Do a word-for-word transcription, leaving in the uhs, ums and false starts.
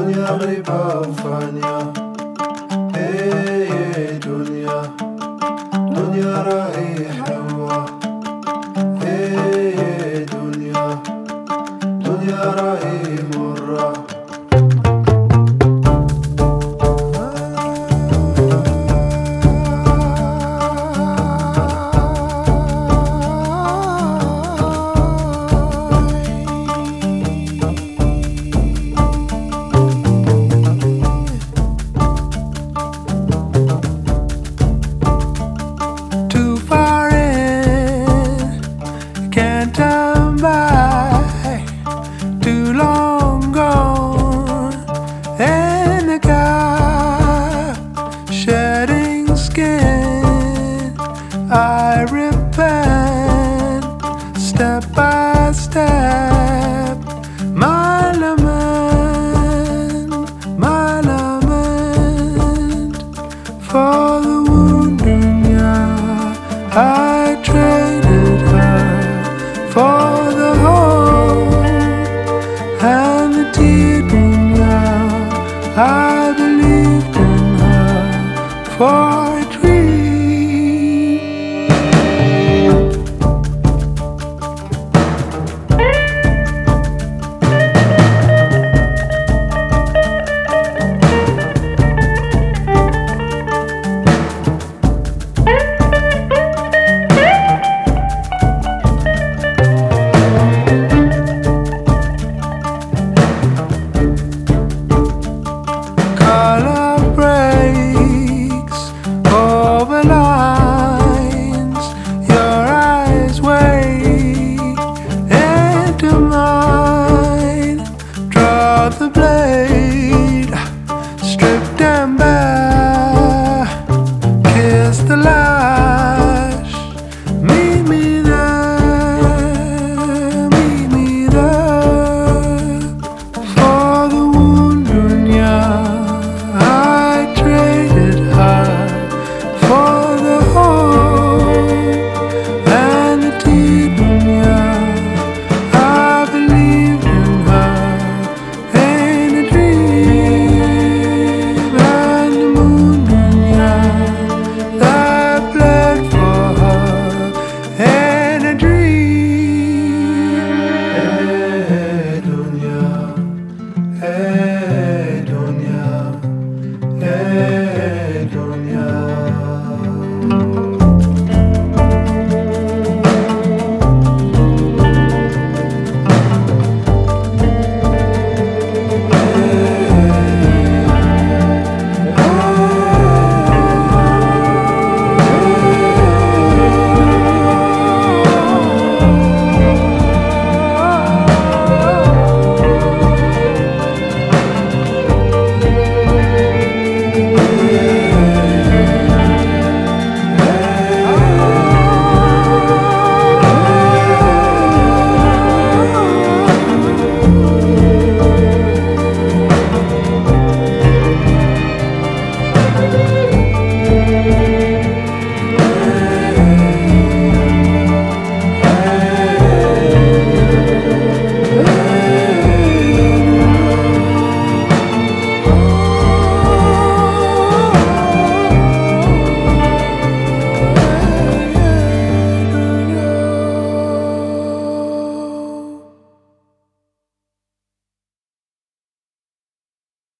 دنيا غريبة وفانية. إيه إيه دنيا، دنيا راهي حلوة. إيه إيه دنيا، دنيا راهي مرة. Turn back, too long gone, and a gap, shedding skin. I repent, step by step. My lament, my lament for the wounded. Yeah, I traded her for the hope and the teardrop. I believed in her for a dream. The blade, stripped and bare, kiss the lash, meet me there, meet me there, for the wounded. Yeah, I traded her for the hope and the teardrop. Yeah, I believed in her. Hey, dunya, hey.